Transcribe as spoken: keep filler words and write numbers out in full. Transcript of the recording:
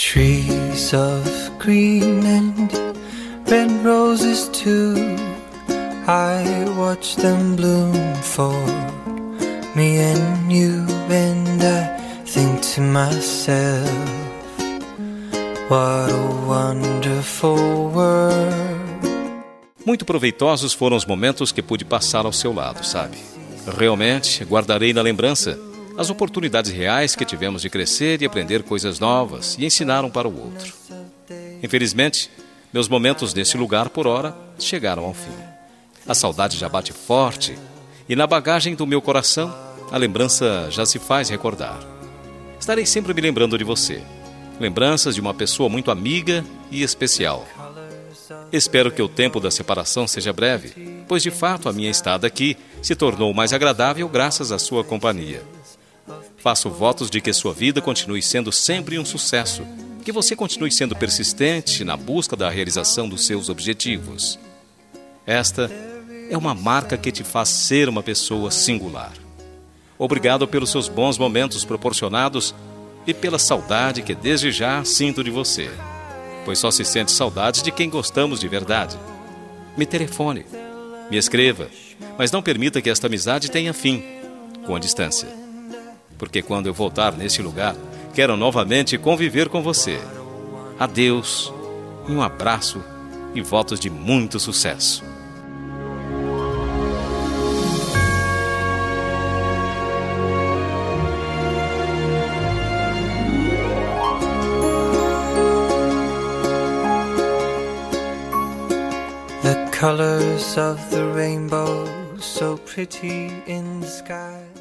Trees of green and red roses too, I watch them bloom for me and you, and I think to myself, what a wonderful world. Muito proveitosos foram os momentos que pude passar ao seu lado, sabe? Realmente guardarei na lembrança as oportunidades reais que tivemos de crescer e aprender coisas novas e ensinar um para o outro. Infelizmente, meus momentos nesse lugar por hora chegaram ao fim. A saudade já bate forte e na bagagem do meu coração a lembrança já se faz recordar. Estarei sempre me lembrando de você. Lembranças de uma pessoa muito amiga e especial. Espero que o tempo da separação seja breve, pois de fato a minha estada aqui se tornou mais agradável graças à sua companhia. Faço votos de que sua vida continue sendo sempre um sucesso, que você continue sendo persistente na busca da realização dos seus objetivos. Esta é uma marca que te faz ser uma pessoa singular. Obrigado pelos seus bons momentos proporcionados e pela saudade que desde já sinto de você, pois só se sente saudade de quem gostamos de verdade. Me telefone, me escreva, mas não permita que esta amizade tenha fim com a distância. Porque quando eu voltar neste lugar, quero novamente conviver com você. Adeus, e um abraço e votos de muito sucesso. The colors of the rainbow, so pretty in the sky.